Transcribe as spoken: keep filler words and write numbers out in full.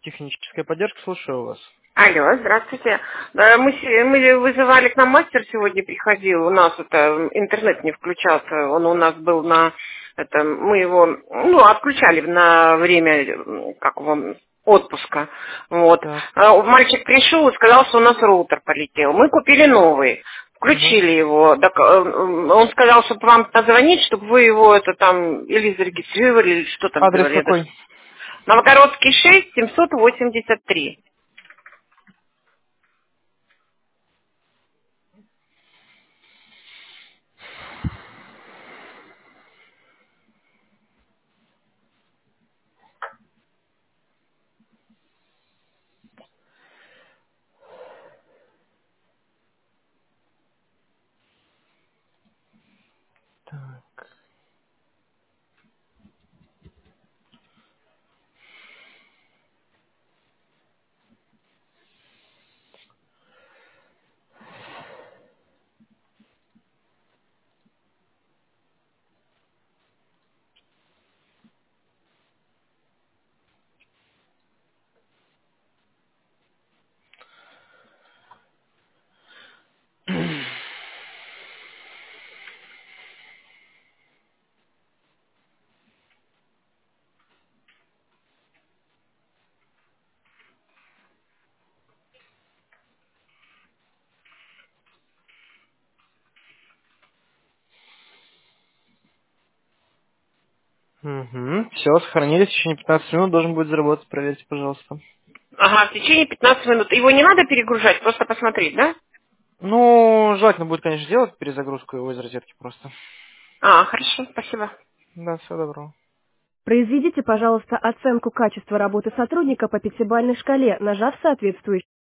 Техническая поддержка, слушаю вас. Алло, здравствуйте. Да, Мы, се- мы вызывали к нам мастер сегодня приходил, у нас это интернет не включался, он у нас был на это, мы его ну, отключали на время м, как его, отпуска. Вот. Так. А мальчик пришел и сказал, что у нас роутер полетел. Мы купили новый. Угу. Включили его. Так, э, он сказал, чтобы вам позвонить, чтобы вы его это там или зарегистрировали, или что там Адрес сделали. Я даже- какой? Новогородский шесть, семьсот восемьдесят три. Так. Угу. Все, сохранились. В течение пятнадцати минут должен будет заработать. Проверьте, пожалуйста. Ага, в течение пятнадцати минут. Его не надо перегружать, просто посмотреть, да? Ну, желательно будет, конечно, сделать перезагрузку его из розетки просто. А, хорошо, спасибо. Да, всего доброго. Произведите, пожалуйста, оценку качества работы сотрудника по пятибалльной шкале, нажав соответствующий